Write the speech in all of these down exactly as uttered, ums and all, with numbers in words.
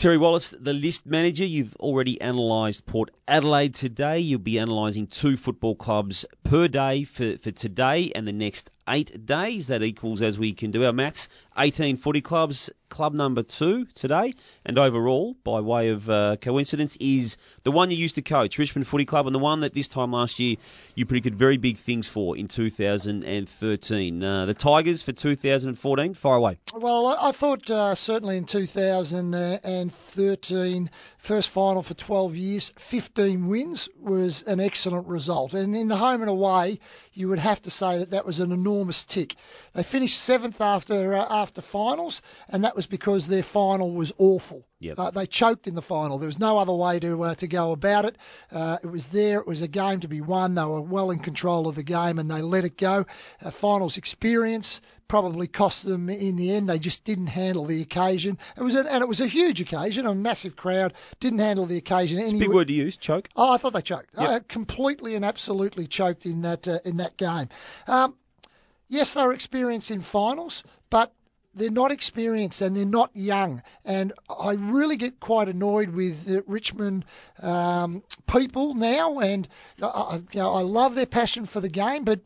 Terry Wallace, the list manager. You've already analysed Port Adelaide today. You'll be analysing two football clubs per day for, for today and the next eight days. That equals, as we can do our maths, eighteen footy clubs. Club number two today, and overall, by way of uh, coincidence, is the one you used to coach, Richmond Footy Club, and the one that this time last year you predicted very big things for in two thousand thirteen. Uh, the Tigers for two thousand fourteen, far away. Well, I, I thought uh, certainly in two thousand thirteen, first final for twelve years, fifteen wins was an excellent result. And in the home and away, you would have to say that that was an enormous tick. They finished seventh after uh, after finals, and that was because their final was awful. Yep. Uh, they choked in the final. There was no other way to uh, to go about it. Uh, it was there. It was a game to be won. They were well in control of the game, and they let it go. Uh, finals experience probably cost them in the end. They just didn't handle the occasion. It was a, and it was a huge occasion, a massive crowd. Didn't handle the occasion. It's a anyway. big word to use, choke. Oh, I thought they choked. Yep. Uh, completely and absolutely choked in that uh, in that game. Um, yes, they were experienced in finals, but they're not experienced and they're not young. And I really get quite annoyed with the Richmond um, people now. And I, you know, I love their passion for the game, but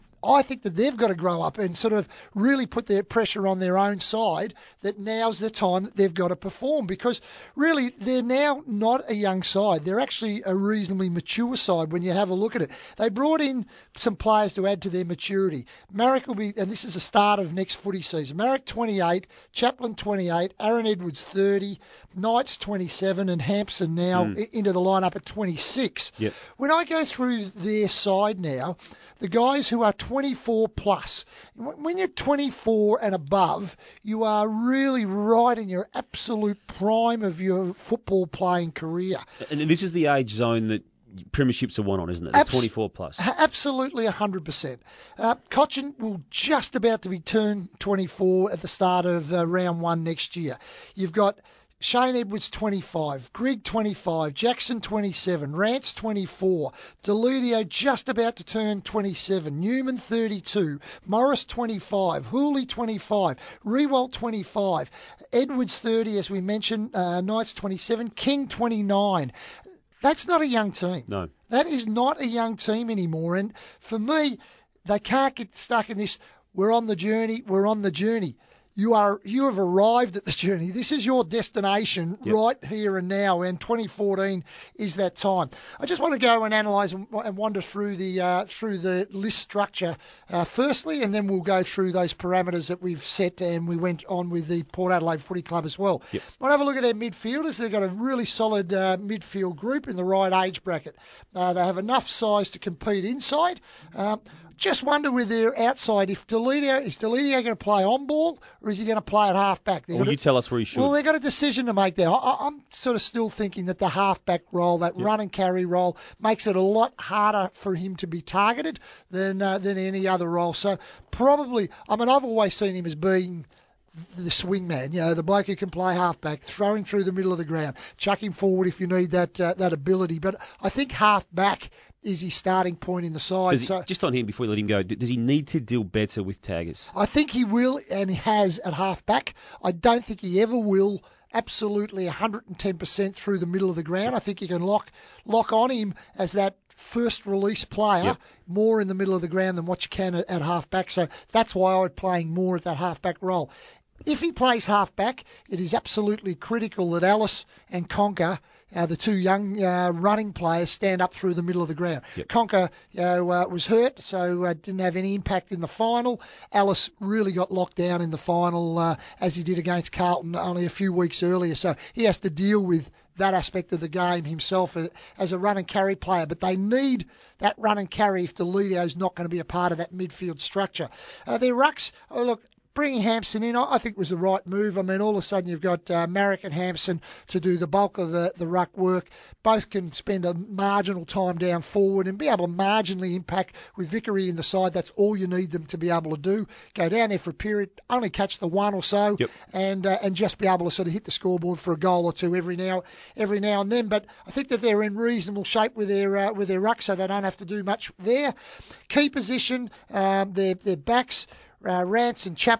I think that they've got to grow up and sort of really put their pressure on their own side, that now's the time that they've got to perform, because really they're now not a young side. They're actually a reasonably mature side when you have a look at it. They brought in some players to add to their maturity. Marrick will be, and this is the start of next footy season, Marrick twenty-eight, Chaplin twenty-eight, Aaron Edwards thirty, Knights twenty-seven, and Hampson now mm. into the lineup at twenty-six. Yep. When I go through their side now, the guys who are twenty-four plus, when you're twenty-four and above, you are really right in your absolute prime of your football playing career. And this is the age zone that premierships are won on, isn't it? The Abs- twenty-four plus. Absolutely one hundred percent. Uh, Cochin will just about to be turned twenty-four at the start of uh, round one next year. You've got Shane Edwards twenty-five, Grigg twenty-five, Jackson twenty-seven, Rance twenty-four, Delidio just about to turn twenty-seven, Newman thirty-two, Morris twenty-five, Hooley twenty-five, Rewalt twenty-five, Edwards thirty, as we mentioned, uh, Knights twenty-seven, King twenty-nine. That's not a young team. No. That is not a young team anymore. And for me, they can't get stuck in this, we're on the journey, we're on the journey. You are you have arrived at this journey. This is your destination yep. right here and now, and twenty fourteen is that time. I just want to go and analyse and, and wander through the uh, through the list structure uh, firstly, and then we'll go through those parameters that we've set, and we went on with the Port Adelaide Footy Club as well. Yep. We'll have a look at their midfielders. They've got a really solid uh, midfield group in the right age bracket. Uh, they have enough size to compete inside. Um, Just wonder with their outside, if Delidio, is Delidio going to play on ball or is he going to play at half-back? Well, you tell us where he should. Well, they've got a decision to make there. I, I'm sort of still thinking that the half-back role, that yep. run and carry role, makes it a lot harder for him to be targeted than uh, than any other role. So probably, I mean, I've always seen him as being the swing man, you know, the bloke who can play half-back, throwing through the middle of the ground, chucking forward if you need that uh, that ability. But I think half-back is his starting point in the side. He, so just on him before you let him go, does he need to deal better with taggers? I think he will, and he has at half-back. I don't think he ever will absolutely one hundred ten percent through the middle of the ground. I think you can lock lock on him as that first release player yep. more in the middle of the ground than what you can at, at half-back. So that's why I would play more at that half-back role. If he plays half-back, it is absolutely critical that Ellis and Conker, uh, the two young uh, running players, stand up through the middle of the ground. Yep. Conker you know, uh, was hurt, so uh, didn't have any impact in the final. Ellis really got locked down in the final, uh, as he did against Carlton only a few weeks earlier. So he has to deal with that aspect of the game himself as a run and carry player. But they need that run and carry if Delidio's not going to be a part of that midfield structure. Uh, their rucks, oh, look, bringing Hampson in, I think, was the right move. I mean, all of a sudden you've got uh, Marrick and Hampson to do the bulk of the, the ruck work. Both can spend a marginal time down forward and be able to marginally impact with Vickery in the side. That's all you need them to be able to do. Go down there for a period, only catch the one or so, yep. and uh, and just be able to sort of hit the scoreboard for a goal or two every now every now and then. But I think that they're in reasonable shape with their uh, with their ruck, so they don't have to do much there. Key position, um, their their backs. Uh, Rance and Chaplin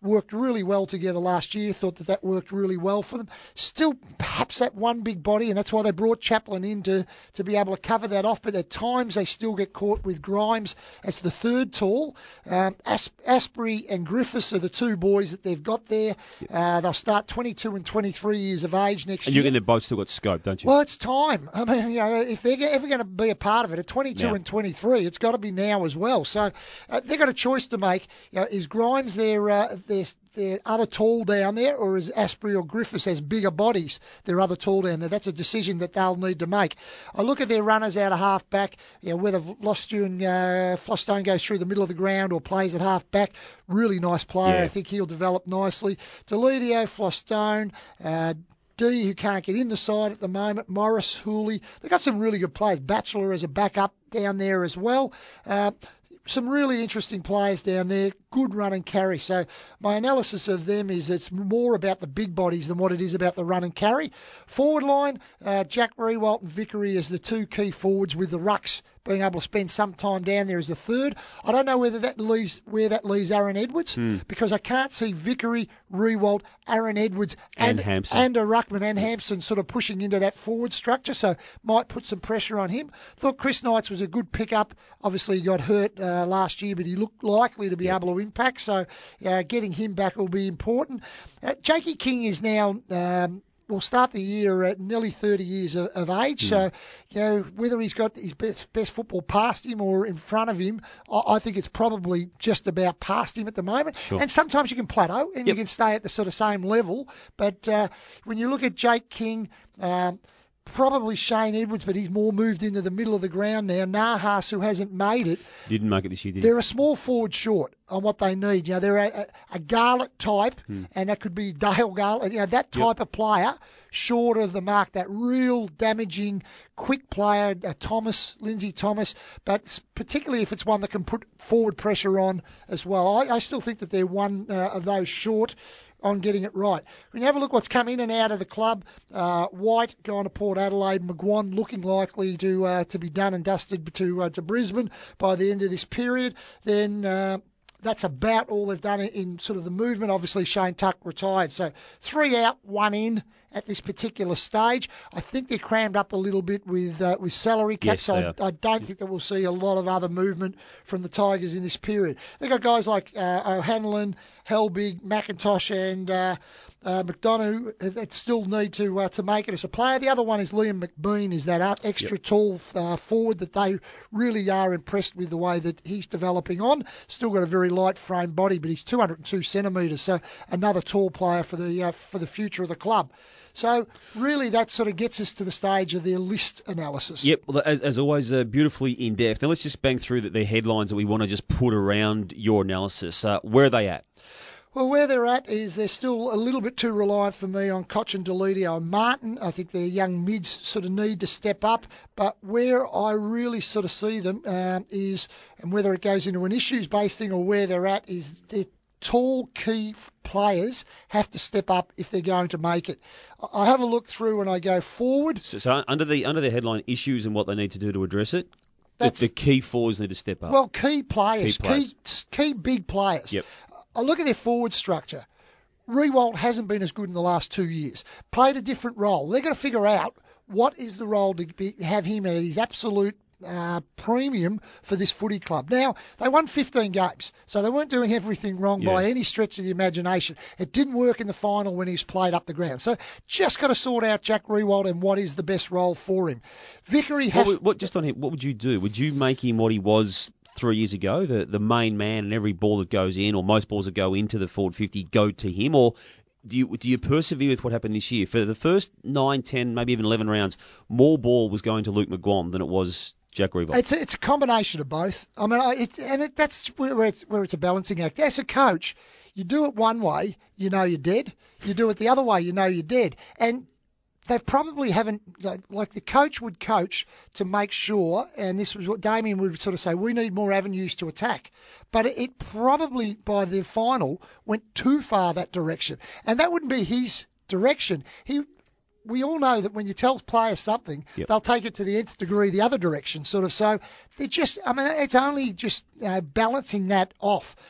worked really well together last year. Thought that that worked really well for them. Still, perhaps that one big body, and that's why they brought Chaplin in to, to be able to cover that off. But at times they still get caught with Grimes as the third tall. Um, As- Asprey and Griffiths are the two boys that they've got there. Uh, they'll start twenty-two and twenty-three years of age next and year. you reckon they've both still got scope, don't you? Well, it's time. I mean, you know, if they're ever going to be a part of it at twenty-two Now. and twenty-three, it's got to be now as well. So uh, they've got a choice to make. You know, is Grimes their uh, their their other tall down there, or is Asprey or Griffiths as bigger bodies their other tall down there? That's a decision that they'll need to make. I look at their runners out of half back. You know, whether Flostone, uh, Flostone goes through the middle of the ground or plays at half back. Really nice player. Yeah. I think he'll develop nicely. Deledio, Flostone. Uh, D, who can't get in the side at the moment, Morris, Hooley. They've got some really good players. Batchelor as a backup down there as well. Uh, some really interesting players down there. Good run and carry. So my analysis of them is it's more about the big bodies than what it is about the run and carry. Forward line, uh, Jack Rewalt and Vickery as the two key forwards, with the rucks being able to spend some time down there as the third. I don't know whether that leaves where that leaves Aaron Edwards, Mm. because I can't see Vickery, Rewalt, Aaron Edwards, And and Hampson. and a ruckman and Hampson sort of pushing into that forward structure. So might put some pressure on him. Thought Chris Knights was a good pickup. Obviously he got hurt uh, last year, but he looked likely to be Yep. able to impact. So uh, getting him back will be important. Uh, Jakey King is now. Um, will start the year at nearly thirty years of, of age. Mm. So, you know, whether he's got his best, best football past him or in front of him, I, I think it's probably just about past him at the moment. Sure. And sometimes you can plateau and Yep. you can stay at the sort of same level. But uh, when you look at Jake King, um, probably Shane Edwards, but he's more moved into the middle of the ground now. Nahas, who hasn't made it, Didn't make it this year, did he? they're a small forward short on what they need. You know, they're a, a, a Garlett type, Hmm. and that could be Dale Garlett. You know, that Yep. type of player, short of the mark, that real damaging, quick player, uh, Thomas, Lindsay Thomas, but s- particularly if it's one that can put forward pressure on as well. I, I still think that they're one uh, of those short on getting it right. When you have a look what's come in and out of the club, uh, White going to Port Adelaide, McGuan looking likely to uh, to be done and dusted to uh, to Brisbane by the end of this period, then uh, that's about all they've done in, in sort of the movement. Obviously, Shane Tuck retired. So three out, one in at this particular stage. I think they're crammed up a little bit with uh, with salary caps. Yes, they so I, are. I don't think that we'll see a lot of other movement from the Tigers in this period. They've got guys like uh, O'Hanlon, Helbig, McIntosh, and uh, uh, McDonough that still need to uh, to make it as a player. The other one is Liam McBean, is that uh, extra Yep. tall uh, forward that they really are impressed with the way that he's developing on. Still got a very light frame body, but he's two hundred two centimetres, so another tall player for the uh, for the future of the club. So really that sort of gets us to the stage of their list analysis. Yep, well, as, as always, uh, beautifully in depth. Now let's just bang through the, the headlines that we want to just put around your analysis. Uh, where are they at? Well, where they're at is they're still a little bit too reliant for me on Koch and Deledio and Martin. I think their young mids sort of need to step up. But where I really sort of see them um, is, and whether it goes into an issues-based thing or where they're at, is their tall key players have to step up if they're going to make it. I have a look through and I go forward. So, so under the under the headline issues and what they need to do to address it, the, That's- the key forwards need to step up. Well, key players, Key key, players. key big players. Yep. I look at their forward structure. Rewalt hasn't been as good in the last two years. Played a different role. They've got to figure out what is the role to be, have him at his absolute uh, premium for this footy club. Now, they won fifteen games, so they weren't doing everything wrong by Yeah. any stretch of the imagination. It didn't work in the final when he was played up the ground. So just got to sort out Jack Rewalt and what is the best role for him. Vickery what, has... would- what, just on him, what would you do? Would you make him what he was three years ago, the the main man, and every ball that goes in, or most balls that go into the forward fifty, go to him, or do you do you persevere with what happened this year? For the first nine, ten, maybe even eleven rounds, more ball was going to Luke McGuan than it was Jack Rewalt. It's a, it's a combination of both. I mean, I- it, and it, that's where where it's, where it's a balancing act. As a coach, you do it one way, you know you're dead. You do it the other way, you know you're dead. And they probably haven't, like, like the coach would coach to make sure, and this was what Damien would sort of say, we need more avenues to attack. But it, it probably, by the final, went too far that direction. And that wouldn't be his direction. He We all know that when you tell players something, Yep. they'll take it to the nth degree the other direction, sort of. So they just, I mean, it's only just uh, balancing that off.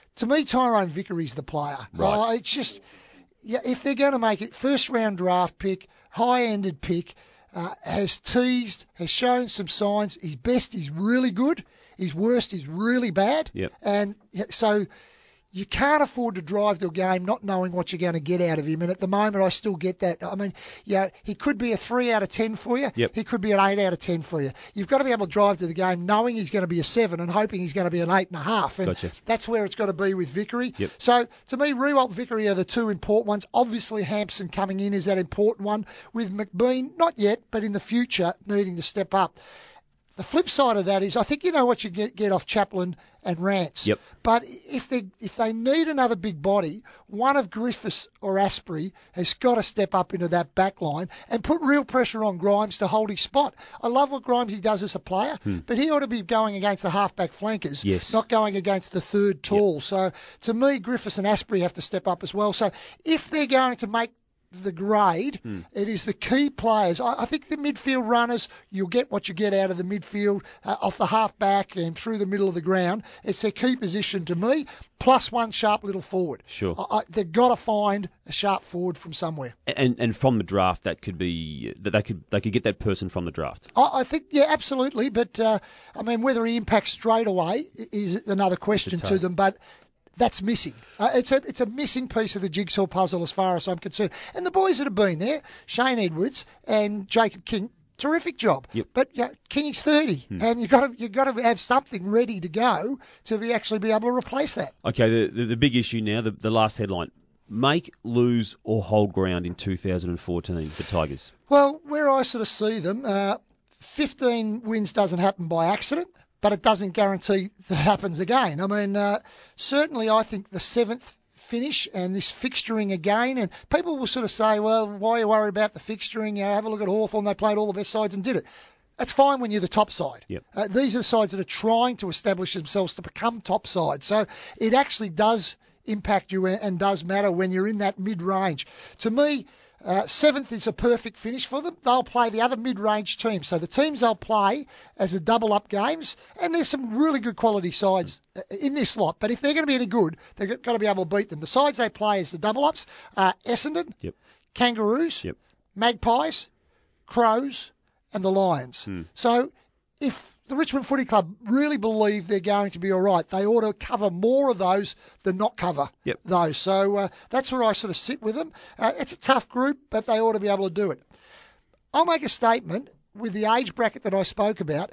to me, Tyrone Vickery's the player. Right. Uh, it's just, yeah, if they're going to make it, first round draft pick, high-ended pick, uh, has teased, has shown some signs. His best is really good. His worst is really bad. Yep. And so you can't afford to drive to a game not knowing what you're going to get out of him. And at the moment, I still get that. I mean, yeah, he could be a three out of ten for you. Yep. He could be an eight out of ten for you. You've got to be able to drive to the game knowing he's going to be a seven and hoping he's going to be an eight and a half. And Gotcha. that's where it's got to be with Vickery. Yep. So to me, Riewoldt, Vickery are the two important ones. Obviously, Hampson coming in is that important one. With McBean, not yet, but in the future, needing to step up. The flip side of that is I think you know what you get, get off Chaplin and Rance. Yep. But if they if they need another big body, one of Griffiths or Asprey has got to step up into that back line and put real pressure on Grimes to hold his spot. I love what Grimesy does as a player, Hmm. but he ought to be going against the half-back flankers, Yes. not going against the third tall. So to me, Griffiths and Asprey have to step up as well. So if they're going to make the grade, Hmm. it is the key players. I, I think the midfield runners, you'll get what you get out of the midfield, uh, off the half-back and through the middle of the ground. It's their key position to me, plus one sharp little forward. Sure. I, I, they've got to find a sharp forward from somewhere. And and from the draft, that could be that they could they could get that person from the draft. I, I think, yeah, absolutely. But, uh, I mean, whether he impacts straight away is another question It's a to tough. them. But that's missing. Uh, it's a it's a missing piece of the jigsaw puzzle as far as I'm concerned. And the boys that have been there, Shane Edwards and Jacob King, terrific job. Yep. But you know, King's thirty, Hmm. and you've got to you've got to have something ready to go to be actually be able to replace that. Okay, the the, the big issue now, the, the last headline: make, lose, or hold ground in two thousand fourteen for Tigers. Well, where I sort of see them, uh, fifteen wins doesn't happen by accident, but it doesn't guarantee that it happens again. I mean, uh, certainly I think the seventh finish and this fixturing again, and people will sort of say, well, why are you worried about the fixturing? You know, have a look at Hawthorn, they played all the best sides and did it. That's fine when you're the top side. Yep. Uh, these are sides that are trying to establish themselves to become top sides. So it actually does impact you and does matter when you're in that mid-range. To me, uh, seventh is a perfect finish for them. They'll play the other mid-range teams. So the teams they'll play as a double-up games, and there's some really good quality sides uh, in this lot. But if they're going to be any good, they've got to be able to beat them. The sides they play as the double-ups are Essendon, Yep. Kangaroos, Yep. Magpies, Crows, and the Lions. Hmm. So if the Richmond Footy Club really believe they're going to be all right, they ought to cover more of those than not cover Yep. those. So uh, that's where I sort of sit with them. Uh, it's a tough group, but they ought to be able to do it. I'll make a statement with the age bracket that I spoke about.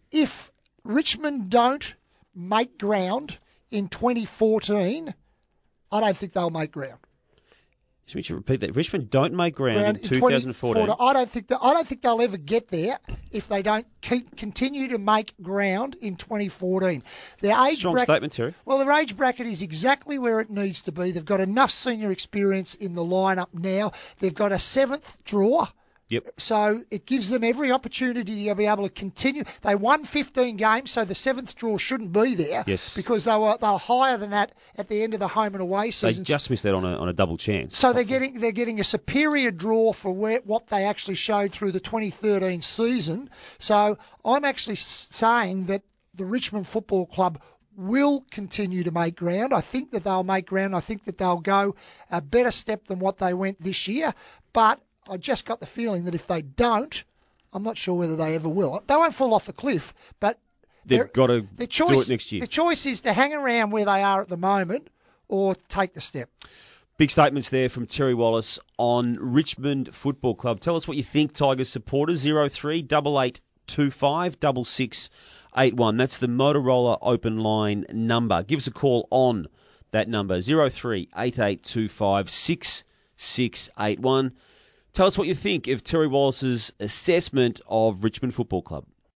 If Richmond don't make ground in twenty fourteen, I don't think they'll make ground. Should we repeat that? Richmond don't make ground, Ground in two thousand fourteen. I don't think that I don't think they'll ever get there if they don't keep continue to make ground in twenty fourteen. Their age Strong bracket, statement, Terry. well, their age bracket is exactly where it needs to be. They've got enough senior experience in the lineup now. They've got a seventh draw. Yep. So it gives them every opportunity to be able to continue. They won fifteen games, so the seventh draw shouldn't be there. Yes. Because they were they were higher than that at the end of the home and away They season. just missed that on a on a double chance. So they're getting they're getting a superior draw for where, what they actually showed through the twenty thirteen season. So I'm actually s- saying that the Richmond Football Club will continue to make ground. I think that they'll make ground. I think that they'll go a better step than what they went this year. But I just got the feeling that if they don't, I'm not sure whether they ever will. They won't fall off the cliff, but They've their- got to their do choice, it next year. The choice is to hang around where they are at the moment or take the step. Big statements there from Terry Wallace on Richmond Football Club. Tell us what you think, Tigers supporters. zero three eight eight two five six six eight one. That's the Motorola open line number. Give us a call on that number, zero three eight eight two five six six eight one. Tell us what you think of Terry Wallace's assessment of Richmond Football Club.